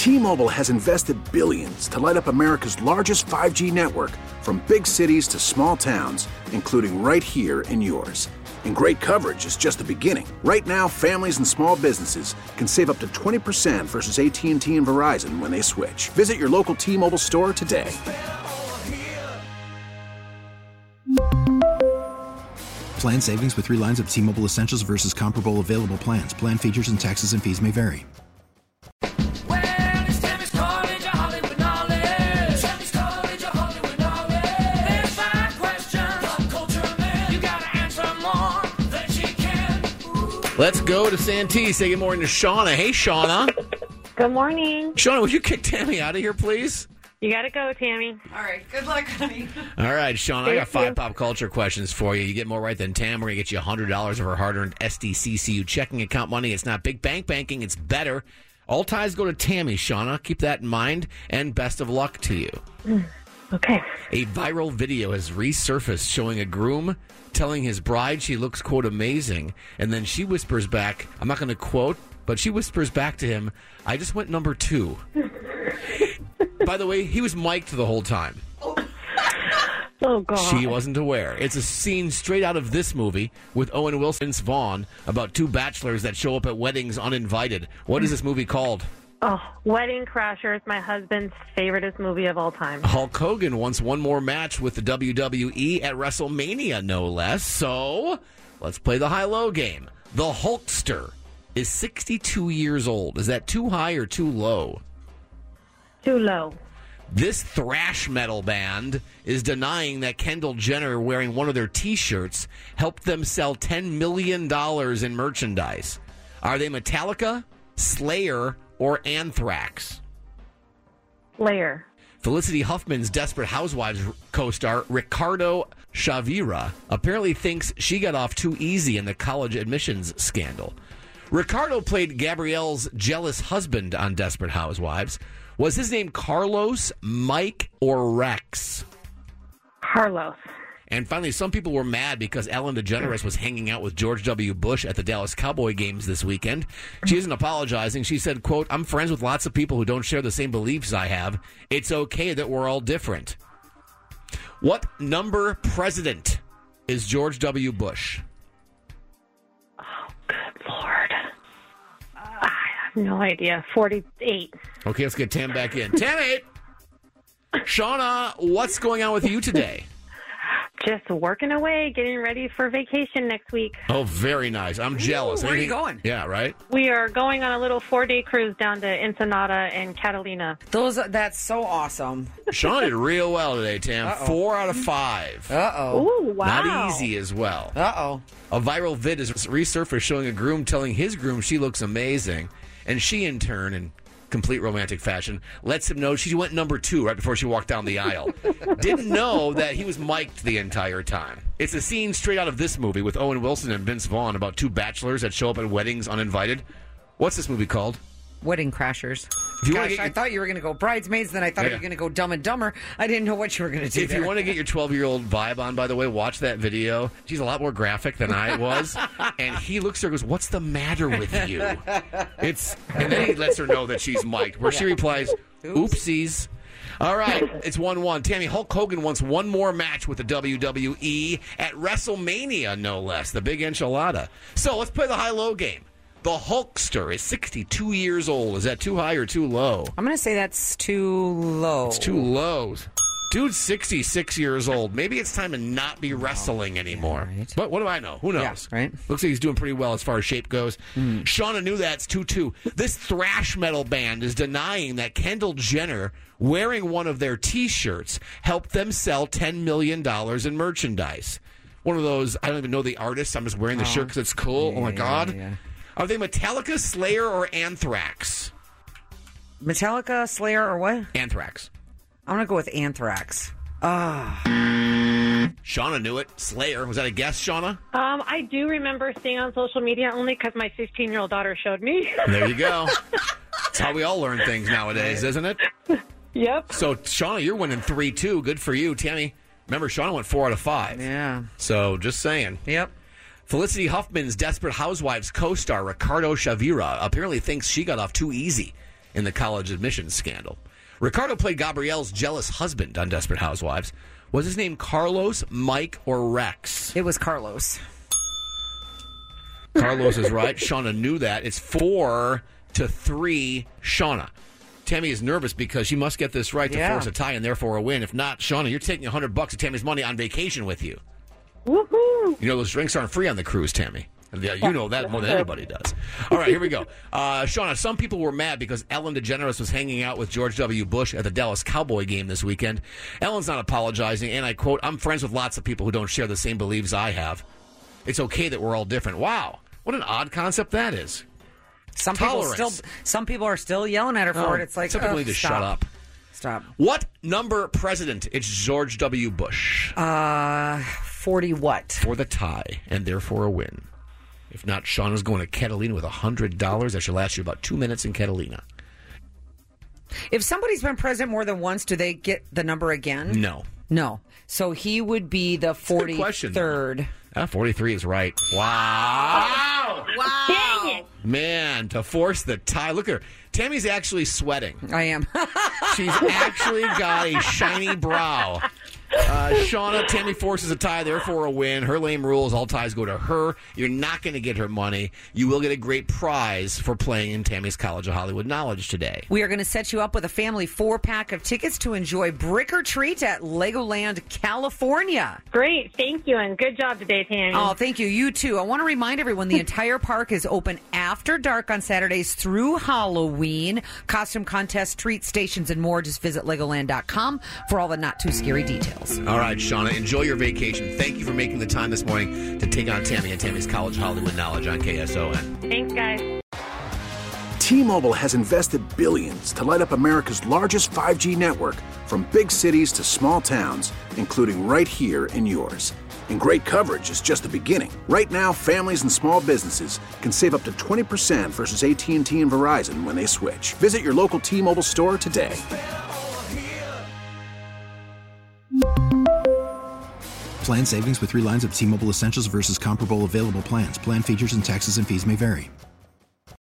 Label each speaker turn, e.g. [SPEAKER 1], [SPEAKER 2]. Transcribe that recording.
[SPEAKER 1] T-Mobile has invested billions to light up America's largest 5G network, from big cities to small towns, including right here in yours. And great coverage is just the beginning. Right now, families and small businesses can save up to 20% versus AT&T and Verizon when they switch. Visit your local T-Mobile store today.
[SPEAKER 2] Plan savings with 3 lines of T-Mobile Essentials versus comparable available plans. Plan features and taxes and fees may vary.
[SPEAKER 3] Let's go to Santee. Say good morning to Shauna. Hey, Shauna.
[SPEAKER 4] Good morning.
[SPEAKER 3] Shauna, would you kick Tammy out of here, please?
[SPEAKER 4] You got to go, Tammy.
[SPEAKER 5] All right. Good luck, honey.
[SPEAKER 3] All right, Shauna, I got
[SPEAKER 4] Thank
[SPEAKER 3] 5
[SPEAKER 4] you.
[SPEAKER 3] pop culture questions for you. You get more right than Tam. We're going to get you $100 of our hard-earned SDCCU checking account money. It's not big bank banking. It's better. All ties go to Tammy, Shauna. Keep that in mind, and best of luck to you.
[SPEAKER 4] Okay.
[SPEAKER 3] A viral video has resurfaced showing a groom telling his bride she looks, quote, amazing. And then she whispers back, I'm not going to quote, but she whispers back to him, I just went number 2. By the way, he was mic'd the whole time.
[SPEAKER 4] Oh, God.
[SPEAKER 3] She wasn't aware. It's a scene straight out of this movie with Owen Wilson and Vince Vaughn about 2 bachelors that show up at weddings uninvited. What is this movie called?
[SPEAKER 4] Oh, Wedding Crashers, my husband's favoriteest movie of all time.
[SPEAKER 3] Hulk Hogan wants one more match with the WWE at WrestleMania, no less. So, let's play the high-low game. The Hulkster is 62 years old. Is that too high or too low?
[SPEAKER 4] Too low.
[SPEAKER 3] This thrash metal band is denying that Kendall Jenner wearing one of their T-shirts helped them sell $10 million in merchandise. Are they Metallica, Slayer, or Anthrax?
[SPEAKER 4] Slayer.
[SPEAKER 3] Felicity Huffman's Desperate Housewives co-star Ricardo Chavira apparently thinks she got off too easy in the college admissions scandal. Ricardo played Gabrielle's jealous husband on Desperate Housewives. Was his name Carlos, Mike, or Rex?
[SPEAKER 4] Carlos.
[SPEAKER 3] And finally, some people were mad because Ellen DeGeneres was hanging out with George W. Bush at the Dallas Cowboy games this weekend. She isn't apologizing. She said, quote, I'm friends with lots of people who don't share the same beliefs I have. It's okay that we're all different. What number president is George W. Bush?
[SPEAKER 4] Oh, good Lord. I have no idea. 48.
[SPEAKER 3] Okay, let's get Tam back in. Tam, Shauna, what's going on with you today?
[SPEAKER 4] Just working away, getting ready for vacation next week.
[SPEAKER 3] Oh, very nice. I'm jealous.
[SPEAKER 5] Where are you going?
[SPEAKER 3] Yeah, right?
[SPEAKER 4] We are going on a little 4-day cruise down to Ensenada and Catalina.
[SPEAKER 5] That's so awesome.
[SPEAKER 3] Shauna did real well today, Tam.
[SPEAKER 5] Uh-oh.
[SPEAKER 3] 4 out of 5.
[SPEAKER 5] Uh-oh.
[SPEAKER 4] Ooh, wow.
[SPEAKER 3] Not easy as well.
[SPEAKER 5] Uh-oh.
[SPEAKER 3] A viral vid is resurfaced showing a groom telling his groom she looks amazing, and she, in turn, in complete romantic fashion, lets him know she went number 2 right before she walked down the aisle. Didn't know that he was mic'd the entire time. It's a scene straight out of this movie with Owen Wilson and Vince Vaughn about 2 bachelors that show up at weddings uninvited. What's this movie called?
[SPEAKER 5] Wedding Crashers.
[SPEAKER 3] If you wanna
[SPEAKER 5] Gosh,
[SPEAKER 3] get
[SPEAKER 5] I
[SPEAKER 3] your-
[SPEAKER 5] thought you were going to go Bridesmaids, then I thought you were going to go Dumb and Dumber. I didn't know what you were going to do
[SPEAKER 3] If
[SPEAKER 5] there.
[SPEAKER 3] you want to get your 12-year-old vibe on, by the way, watch that video. She's a lot more graphic than I was. And he looks at her and goes, what's the matter with you? And then he lets her know that she's mic'd, where she replies, oopsies. All right, it's 1-1. Tammy, Hulk Hogan wants one more match with the WWE at WrestleMania, no less, the big enchilada. So let's play the high-low game. The Hulkster is 62 years old. Is that too high or too low?
[SPEAKER 5] I'm going to say that's too low.
[SPEAKER 3] It's too low. Dude's 66 years old. Maybe it's time to not be wrestling anymore.
[SPEAKER 5] Yeah, right.
[SPEAKER 3] But what do I know? Who knows?
[SPEAKER 5] Yeah, right.
[SPEAKER 3] Looks like he's doing pretty well as far as shape goes. Shauna knew that. It's 2-2. This thrash metal band is denying that Kendall Jenner wearing one of their T-shirts helped them sell $10 million in merchandise. One of those, I don't even know the artist. I'm just wearing the shirt because it's cool.
[SPEAKER 5] Yeah,
[SPEAKER 3] oh, my God.
[SPEAKER 5] yeah.
[SPEAKER 3] Are they Metallica, Slayer, or Anthrax?
[SPEAKER 5] Metallica, Slayer, or what?
[SPEAKER 3] Anthrax.
[SPEAKER 5] I'm going to go with Anthrax.
[SPEAKER 3] Shauna knew it. Slayer. Was that a guess, Shauna?
[SPEAKER 4] I do remember seeing on social media only because my 15-year-old daughter showed me.
[SPEAKER 3] There you go. That's how we all learn things nowadays, isn't it?
[SPEAKER 4] Yep.
[SPEAKER 3] So, Shauna, you're winning 3-2. Good for you. Tammy, remember, Shauna went 4 out of 5.
[SPEAKER 5] Yeah.
[SPEAKER 3] So, just saying.
[SPEAKER 5] Yep.
[SPEAKER 3] Felicity Huffman's Desperate Housewives co-star Ricardo Chavira apparently thinks she got off too easy in the college admissions scandal. Ricardo played Gabrielle's jealous husband on Desperate Housewives. Was his name Carlos, Mike, or Rex?
[SPEAKER 5] It was Carlos.
[SPEAKER 3] Carlos is right. Shauna knew that. It's 4-3, Shauna. Tammy is nervous because she must get this right to force a tie and therefore a win. If not, Shauna, you're taking $100 of Tammy's money on vacation with you.
[SPEAKER 4] Woohoo!
[SPEAKER 3] You know those drinks aren't free on the cruise, Tammy. You know that more than anybody does. All right, here we go. Shauna, some people were mad because Ellen DeGeneres was hanging out with George W. Bush at the Dallas Cowboy game this weekend. Ellen's not apologizing, and I quote, "I'm friends with lots of people who don't share the same beliefs I have. It's okay that we're all different." Wow, what an odd concept that is.
[SPEAKER 5] Some people are still yelling at her for it. It's like,
[SPEAKER 3] some people need to shut up.
[SPEAKER 5] Stop.
[SPEAKER 3] What number president? It's George W. Bush.
[SPEAKER 5] 40 what?
[SPEAKER 3] For the tie, and therefore a win. If not, Shauna's going to Catalina with $100. That should last you about 2 minutes in Catalina.
[SPEAKER 5] If somebody's been president more than once, do they get the number again?
[SPEAKER 3] No.
[SPEAKER 5] So he would be the 43rd.
[SPEAKER 3] 43 is right. Wow.
[SPEAKER 4] Dang it!
[SPEAKER 3] Man, to force the tie. Look at her. Tammy's actually sweating.
[SPEAKER 5] I am.
[SPEAKER 3] She's actually got a shiny brow. Shauna, Tammy forces a tie, therefore a win. Her lame rules, all ties go to her. You're not going to get her money. You will get a great prize for playing in Tammy's College of Hollywood Knowledge today.
[SPEAKER 5] We are going to set you up with a family 4-pack of tickets to enjoy Brick or Treat at Legoland, California.
[SPEAKER 4] Great. Thank you, and good job today, Tammy.
[SPEAKER 5] Oh, thank you. You too. I want to remind everyone the entire park is open after dark on Saturdays through Halloween. Costume contests, treat stations, and more. Just visit Legoland.com for all the not-too-scary details.
[SPEAKER 3] All right, Shauna, enjoy your vacation. Thank you for making the time this morning to take on Tammy and Tammy's College Hollywood Knowledge on KSON.
[SPEAKER 4] Thanks, guys.
[SPEAKER 1] T-Mobile has invested billions to light up America's largest 5G network, from big cities to small towns, including right here in yours. And great coverage is just the beginning. Right now, families and small businesses can save up to 20% versus AT&T and Verizon when they switch. Visit your local T-Mobile store today.
[SPEAKER 2] Plan savings with 3 lines of T-Mobile Essentials versus comparable available plans. Plan features and taxes and fees may vary.